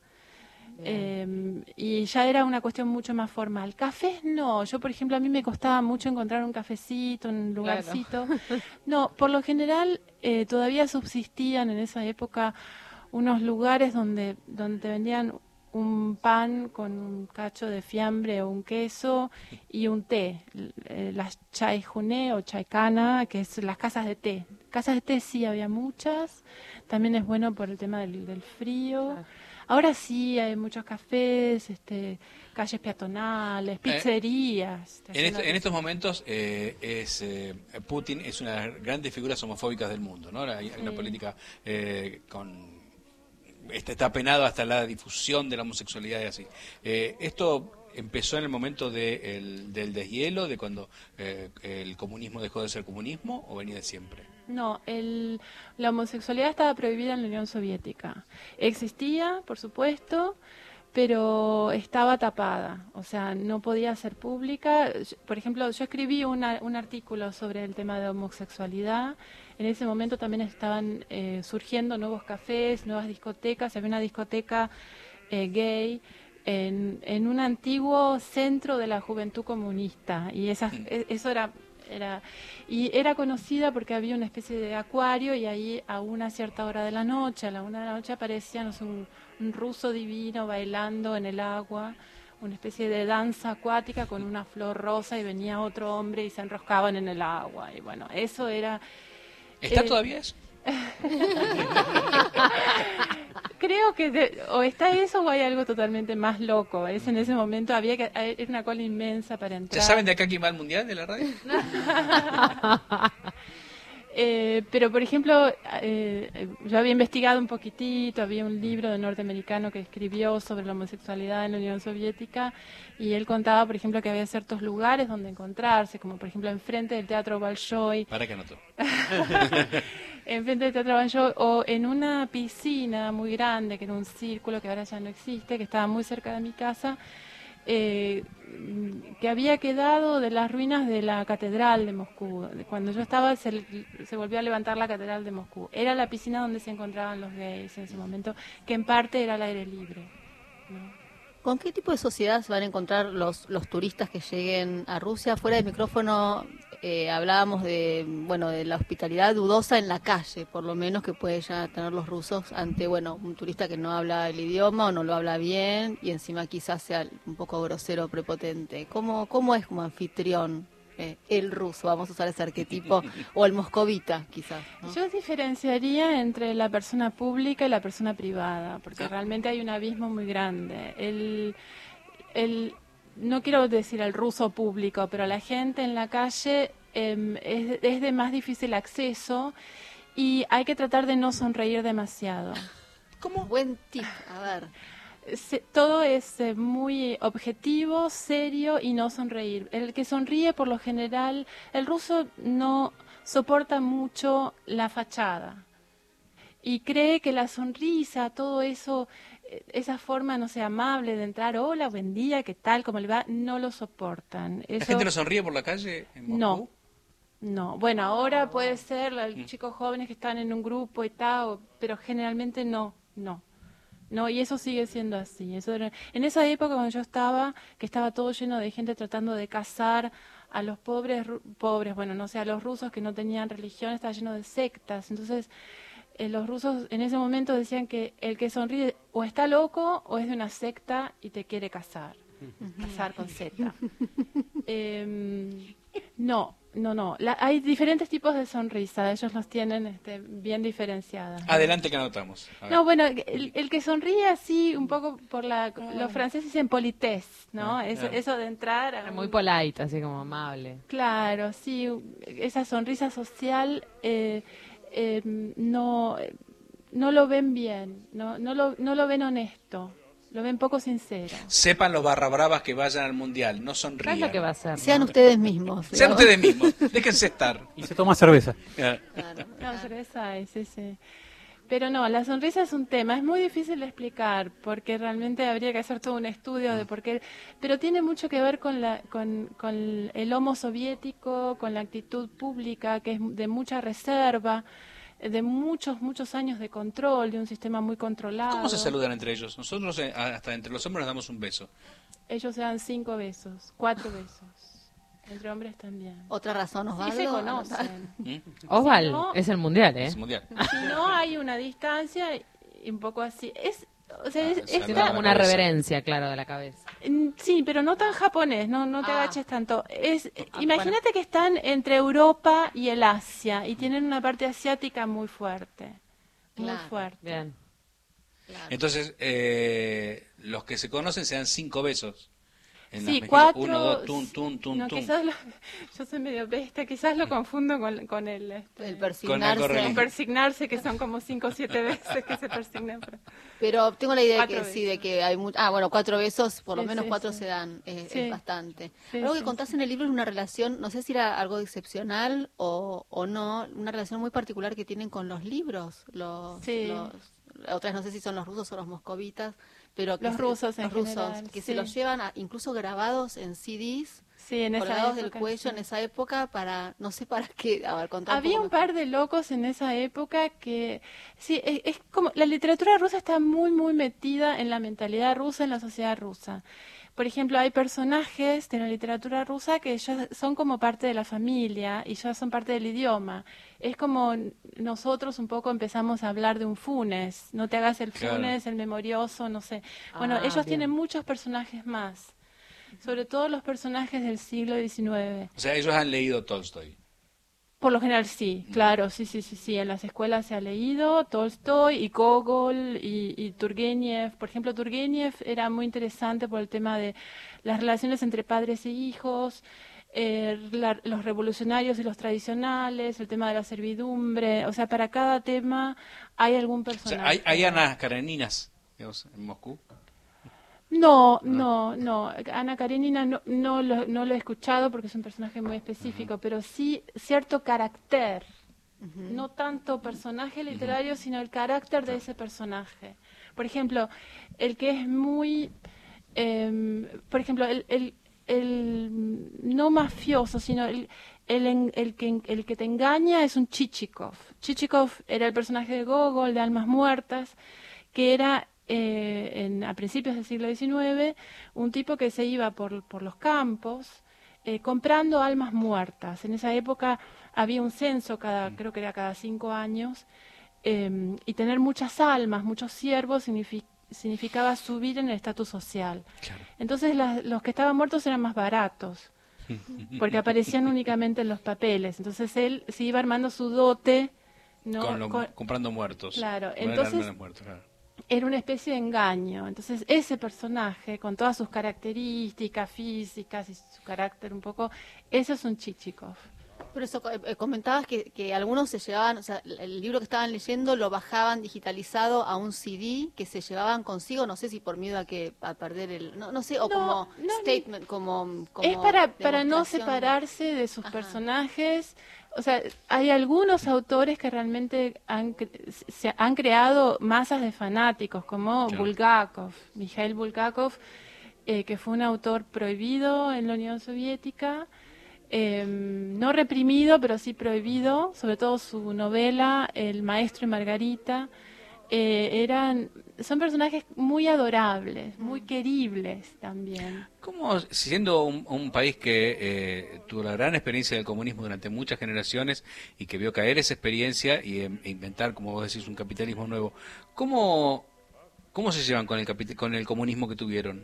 Eh, y ya era una cuestión mucho más formal. Cafés no, yo por ejemplo a mí me costaba mucho encontrar un cafecito, un lugarcito. No, por lo general eh, todavía subsistían en esa época unos lugares donde, donde te vendían un pan con un cacho de fiambre o un queso y un té, eh, las chai juné o chai cana, que es las casas de té. Casas de té sí había muchas, también es bueno por el tema del, del frío. Claro. Ahora sí hay muchos cafés, este, calles peatonales, pizzerías. En, esto- en estos momentos eh, es eh, Putin es una de las grandes figuras homofóbicas del mundo, ¿no? Hay, hay una Sí. política eh, con está, está penado hasta la difusión de la homosexualidad y así. Eh, esto empezó en el momento de el- del deshielo, de cuando eh, el comunismo dejó de ser comunismo, o venía de siempre. No, el, la homosexualidad estaba prohibida en la Unión Soviética. Existía, por supuesto, pero estaba tapada, o sea, no podía ser pública. Yo- Por ejemplo, yo escribí una- un artículo sobre el tema de homosexualidad. En ese momento también estaban eh, surgiendo nuevos cafés, nuevas discotecas. Había una discoteca eh, gay en, en un antiguo centro de la juventud comunista, y esa, e- eso era... Era, y era conocida porque había una especie de acuario y ahí a una cierta hora de la noche, a la una de la noche, aparecía no sé, un, un ruso divino bailando en el agua, una especie de danza acuática con una flor rosa, y venía otro hombre y se enroscaban en el agua. Y bueno, eso era... ¿Está eh, todavía eso? Creo que de- o está eso o hay algo totalmente más loco. Es en ese momento había que era una cola inmensa para entrar. ¿Ya saben de acá quién va al mundial de la radio? Eh, pero, por ejemplo, eh, yo había investigado un poquitito, había un libro de norteamericano que escribió sobre la homosexualidad en la Unión Soviética, y él contaba, por ejemplo, que había ciertos lugares donde encontrarse, como por ejemplo enfrente del Teatro Bolshoi, Para que anotó. enfrente del Teatro Bolshoi, o en una piscina muy grande, que era un círculo que ahora ya no existe, que estaba muy cerca de mi casa, eh, que había quedado de las ruinas de la catedral de Moscú. Cuando yo estaba se, se volvió a levantar la catedral de Moscú. Era la piscina donde se encontraban los gays en ese momento, que en parte era al aire libre, ¿no? ¿Con qué tipo de sociedad se van a encontrar los, los turistas que lleguen a Rusia? Fuera de micrófono eh, hablábamos de, bueno, de la hospitalidad dudosa en la calle, por lo menos que puede ya tener los rusos ante, bueno, un turista que no habla el idioma o no lo habla bien y encima quizás sea un poco grosero o prepotente. ¿Cómo, cómo es como anfitrión eh, el ruso? Vamos a usar ese arquetipo, o el moscovita, quizás, ¿no? Yo diferenciaría entre la persona pública y la persona privada, porque realmente hay un abismo muy grande. El, el, no quiero decir el ruso público, pero la gente en la calle eh, es, es de más difícil acceso y hay que tratar de no sonreír demasiado. ¿Cómo? Buen tip, a ver. Se, todo es eh, muy objetivo, serio y no sonreír. El que sonríe por lo general, el ruso no soporta mucho la fachada y cree que la sonrisa, todo eso, eh, esa forma, no sé, amable de entrar, hola, buen día, ¿qué tal? ¿Cómo le va? No lo soportan. Eso, ¿La gente no sonríe por la calle en Moscú? No. No, bueno, ahora puede ser los mm. chicos jóvenes que están en un grupo y tal, pero generalmente no, no. No, y eso sigue siendo así. Eso era, en esa época cuando yo estaba, que estaba todo lleno de gente tratando de cazar a los pobres, pobres, bueno, no sé, a los rusos que no tenían religión, estaba lleno de sectas. Entonces, eh, los rusos en ese momento decían que el que sonríe o está loco o es de una secta y te quiere casar. Casar con Z. eh, no, no, no. La, hay diferentes tipos de sonrisa. Ellos los tienen este, bien diferenciadas. Adelante que anotamos. No, bueno, el, el que sonríe así un poco por la... Los franceses dicen politesse, ¿no? Ah, eso, ah. eso de entrar... A Muy polite, así como amable. Claro, sí. Esa sonrisa social eh, eh, no, no lo ven bien, no, no, lo, no lo ven honesto. Lo ven poco sincero. Sepan los barra bravas que vayan al mundial, no sonrían. ¿Qué es lo que va a hacer? Sean ¿no? ustedes mismos. Sean digamos. ustedes mismos, déjense estar. Y se toma cerveza. Claro. No, cerveza es ese. Pero no, la sonrisa es un tema, es muy difícil de explicar, porque realmente habría que hacer todo un estudio de por qué, pero tiene mucho que ver con, la, con, con el homo soviético, con la actitud pública, que es de mucha reserva, de muchos, muchos años de control, de un sistema muy controlado. ¿Cómo se saludan entre ellos? Nosotros eh, hasta entre los hombres nos damos un beso. Ellos se dan cinco besos, cuatro besos. Entre hombres también. Otra razón, Osvaldo. Y se conocen. ¿Mm? Osval, Si no- es el mundial, ¿eh? Es mundial. Si no hay una distancia y un poco así. Es, o sea, Ah, es, se es agarra tan- la Una cabeza. reverencia, claro, de la cabeza. Mm, Sí, pero no tan japonés, no, no te Ah. agaches tanto. Es, Ah, imagínate que están entre Europa y el Asia y tienen una parte asiática muy fuerte, muy Claro. fuerte. Bien. Claro. Entonces, eh, los que se conocen se dan cinco besos. En las Sí, mejillas. cuatro. Uno, dos, tum, tum, tum, no, tum. quizás lo- yo soy medio bestia, quizás lo confundo con, con el, este, El Con persignarse. algo con religioso. persignarse, que son como cinco o siete veces que se persignan. pero- Pero tengo la idea de Cuatro que sí, besos. de que hay muchos. Ah, bueno, cuatro besos, por lo Sí, menos sí, cuatro sí. se dan, es, Sí. es bastante. Sí, Algo que sí, contás sí. en el libro es una relación, no sé si era algo excepcional o, o no, una relación muy particular que tienen con los libros. Los, Sí. los, otras no sé si son los rusos o los moscovitas, pero que Los se- rusos en los rusos, general, que sí. se los llevan a- incluso grabados en C Ds. Sí, en esa Colgados del época, cuello sí. en esa época para, no sé para qué, a ver, contá Había poco un más. par de locos en esa época que, sí, es, es como, la literatura rusa está muy, muy metida en la mentalidad rusa, en la sociedad rusa. Por ejemplo, hay personajes de la literatura rusa que ya son como parte de la familia y ya son parte del idioma. Es como nosotros un poco empezamos a hablar de un Funes, no te hagas el Claro. Funes, el memorioso, no sé. Bueno, Ah, ellos bien. tienen muchos personajes más, sobre todo los personajes del siglo diecinueve. O sea, ellos han leído Tolstoy. Por lo general sí, claro, sí, sí, sí, sí. En las escuelas se ha leído Tolstoy y Gogol y, y Turgenev. Por ejemplo, Turgenev era muy interesante por el tema de las relaciones entre padres e hijos, eh, la- los revolucionarios y los tradicionales, el tema de la servidumbre. O sea, para cada tema hay algún O sea, personaje. hay, hay Anas Kareninas, digamos, en Moscú. No, no, no. Ana Karenina no, no, lo, no lo he escuchado porque es un personaje muy específico, pero sí cierto carácter. No tanto personaje literario, sino el carácter de ese personaje. Por ejemplo, el que es muy, em, por ejemplo, el, el, el no mafioso, sino el, el, en- el, que, el que te engaña es un Chichikov. Chichikov era el personaje de Gogol, de Almas Muertas, que era eh, en, a principios del siglo diecinueve un tipo que se iba por, por los campos eh, comprando almas muertas. En esa época había un censo, cada, creo que era cada cinco años, eh, y tener muchas almas, muchos siervos, signific significaba subir en el estatus social. Claro. Entonces la, los que estaban muertos eran más baratos, porque aparecían únicamente en los papeles. Entonces él se iba armando su dote, ¿no? Con lo, Con, comprando muertos. Claro, entonces muertos, claro. Era una especie de engaño. Entonces ese personaje, con todas sus características físicas y su carácter un poco, ese es un Chichikov. Por eso eh, comentabas que, que algunos se llevaban, o sea, el libro que estaban leyendo lo bajaban digitalizado a un C D que se llevaban consigo, no sé si por miedo a que a perder el, no, no sé, o no, como no, statement, como, como es para para no separarse de sus Ajá. personajes. O sea, hay algunos autores que realmente han, se han creado masas de fanáticos, como claro. Bulgakov, Mikhail Bulgakov, eh, que fue un autor prohibido en la Unión Soviética. Eh, no reprimido, pero sí prohibido, sobre todo su novela El maestro y Margarita. Eh, eran, son personajes muy adorables, muy queribles también. ¿Cómo, siendo un, un país que eh, tuvo la gran experiencia del comunismo durante muchas generaciones y que vio caer esa experiencia y e inventar, como vos decís, un capitalismo nuevo, ¿cómo, cómo se llevan con el, capital, con el comunismo que tuvieron?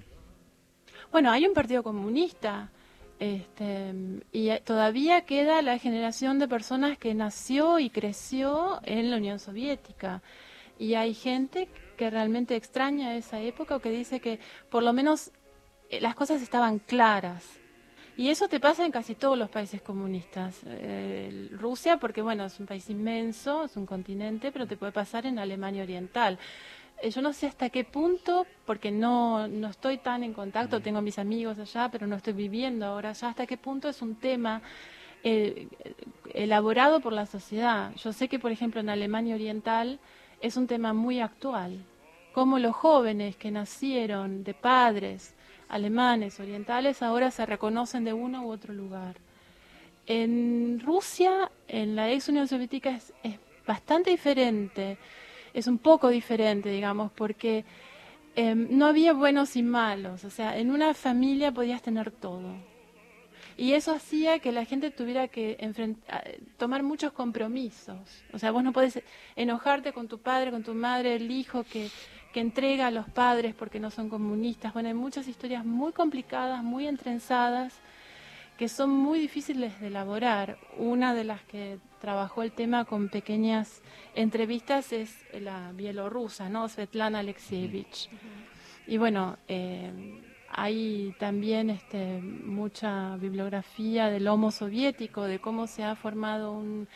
Bueno, hay un partido comunista. Este, y todavía queda la generación de personas que nació y creció en la Unión Soviética. Y hay gente que realmente extraña esa época o que dice que por lo menos eh, las cosas estaban claras. Y eso te pasa en casi todos los países comunistas. Eh, Rusia, porque bueno, es un país inmenso, es un continente, pero te puede pasar en Alemania Oriental. Yo no sé hasta qué punto, porque no, no estoy tan en contacto, tengo mis amigos allá, pero no estoy viviendo ahora allá, hasta qué punto es un tema eh, elaborado por la sociedad. Yo sé que, por ejemplo, en Alemania Oriental es un tema muy actual, cómo los jóvenes que nacieron de padres alemanes, orientales, ahora se reconocen de uno u otro lugar. En Rusia, en la ex Unión Soviética, es, es bastante diferente. Es un poco diferente, digamos, porque eh, no había buenos y malos. O sea, en una familia podías tener todo. Y eso hacía que la gente tuviera que tomar muchos compromisos. O sea, vos no podés enojarte con tu padre, con tu madre, el hijo que, que entrega a los padres porque no son comunistas. Bueno, hay muchas historias muy complicadas, muy entrenzadas, que son muy difíciles de elaborar. Una de las que trabajó el tema con pequeñas entrevistas es la bielorrusa, ¿no? Svetlana Alexievich. Uh-huh. Y bueno, eh, hay también este, mucha bibliografía del homo soviético, de cómo se ha formado un,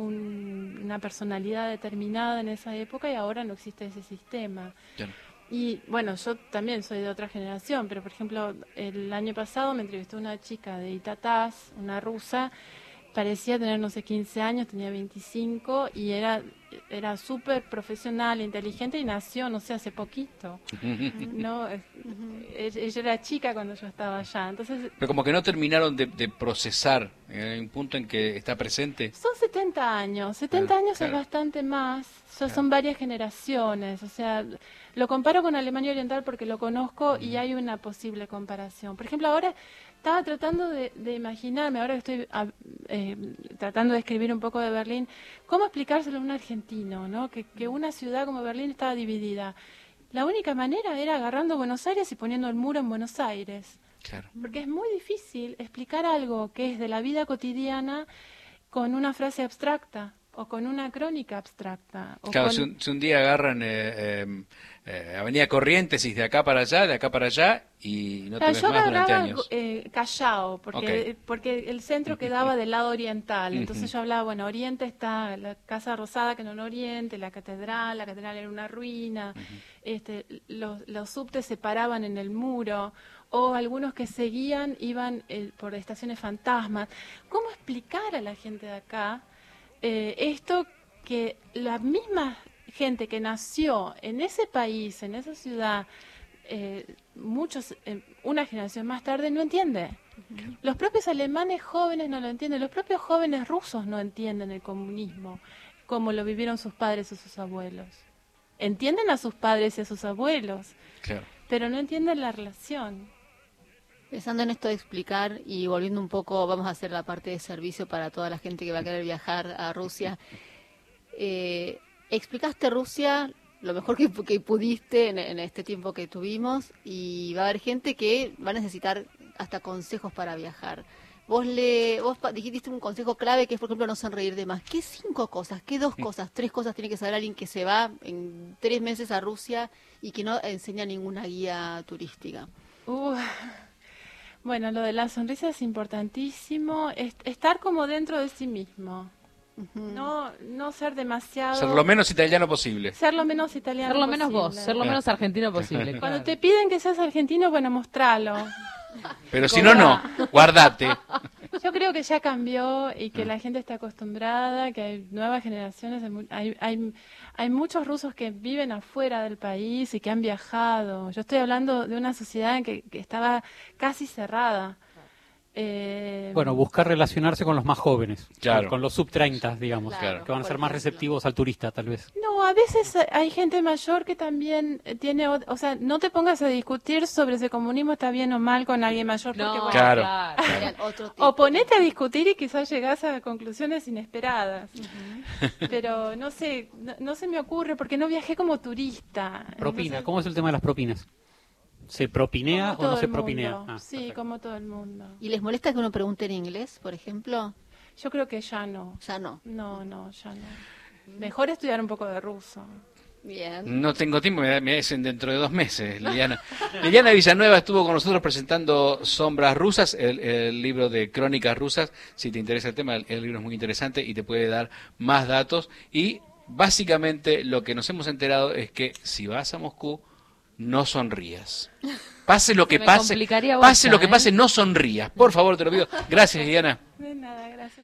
un, una personalidad determinada en esa época y ahora no existe ese sistema. Yeah. Y bueno, yo también soy de otra generación, pero por ejemplo, el año pasado me entrevistó una chica de Itatás, una rusa, parecía tener, no sé, quince años, tenía veinticinco y era era súper profesional, inteligente y nació, no sé, hace poquito. no uh-huh. Ella era chica cuando yo estaba allá. Entonces, pero como que no terminaron de, de procesar, hay un punto en que está presente. Son setenta años, setenta claro, años claro. Es bastante más, ya claro. Son varias generaciones, o sea, lo comparo con Alemania Oriental porque lo conozco uh-huh. y hay una posible comparación. Por ejemplo, ahora estaba tratando de, de imaginarme, ahora que estoy eh, tratando de escribir un poco de Berlín, cómo explicárselo a un argentino, ¿no? Que, que una ciudad como Berlín estaba dividida. La única manera era agarrando Buenos Aires y poniendo el muro en Buenos Aires. Claro. Porque es muy difícil explicar algo que es de la vida cotidiana con una frase abstracta o con una crónica abstracta. O claro, con... si, un, si un día agarran eh, eh, eh, Avenida Corrientes y de acá para allá, de acá para allá, y no claro, te ves más durante años. Eh, Callao, porque, okay. porque el centro quedaba del lado oriental, entonces yo hablaba, bueno, Oriente está la Casa Rosada, que no en Oriente, la catedral, la catedral era una ruina, uh-huh. este, los, los subtes se paraban en el muro, o algunos que seguían iban eh, por estaciones fantasmas. ¿Cómo explicar a la gente de acá eh, esto que la misma gente que nació en ese país, en esa ciudad, eh, muchos, eh, una generación más tarde no entiende? Uh-huh. Los propios alemanes jóvenes no lo entienden, los propios jóvenes rusos no entienden el comunismo como lo vivieron sus padres o sus abuelos. Entienden a sus padres y a sus abuelos, claro. pero no entienden la relación. Pensando en esto de explicar y volviendo un poco, vamos a hacer la parte de servicio para toda la gente que va a querer viajar a Rusia. Eh, explicaste Rusia lo mejor que, que pudiste en, en este tiempo que tuvimos y va a haber gente que va a necesitar hasta consejos para viajar. Vos le vos dijiste un consejo clave que es, por ejemplo, no sonreír de más. ¿Qué cinco cosas, qué dos cosas, tres cosas tiene que saber alguien que se va en tres meses a Rusia y que no enseña ninguna guía turística? Uh, bueno, lo de la sonrisa es importantísimo. Es, estar como dentro de sí mismo. Uh-huh. No no ser demasiado... Ser lo menos italiano posible. Ser lo menos italiano Ser lo posible. menos vos, ser lo menos argentino posible. Cuando claro. te piden que seas argentino, bueno, mostralo. Pero si no, no, guardate. Yo creo que ya cambió y que la gente está acostumbrada, que hay nuevas generaciones, hay, hay, hay muchos rusos que viven afuera del país y que han viajado. Yo estoy hablando de una sociedad que, que estaba casi cerrada. Eh, Bueno, buscar relacionarse con los más jóvenes, claro. con, con los sub treinta, digamos, Claro, que van a ser más ejemplo. receptivos al turista, tal vez. No, a veces hay gente mayor que también tiene, o, o sea, no te pongas a discutir sobre si el comunismo está bien o mal con alguien mayor, porque No, bueno, Claro. Eran otro tipo. o ponete a discutir y quizás llegás a conclusiones inesperadas. Pero no sé, no, no se me ocurre porque no viajé como turista. Propina, Entonces, ¿cómo es el tema de las propinas? ¿Se propinea como o todo no se el propinea? mundo. Ah, Sí, perfecto. como todo el mundo. ¿Y les molesta que uno pregunte en inglés, por ejemplo? Yo creo que ya no. Ya no. No, no, ya no. Mejor estudiar un poco de ruso. Bien. No tengo tiempo, me, me dicen dentro de dos meses, Liliana. Liliana Villanueva estuvo con nosotros presentando Sombras Rusas, el, el libro de crónicas rusas. Si te interesa el tema, el, el libro es muy interesante y te puede dar más datos. Y básicamente lo que nos hemos enterado es que si vas a Moscú, no sonrías. Pase lo que me pase, complicaría pase bocha, lo que ¿eh? pase, no sonrías. Por favor, te lo pido. Gracias, Liliana. De nada, gracias.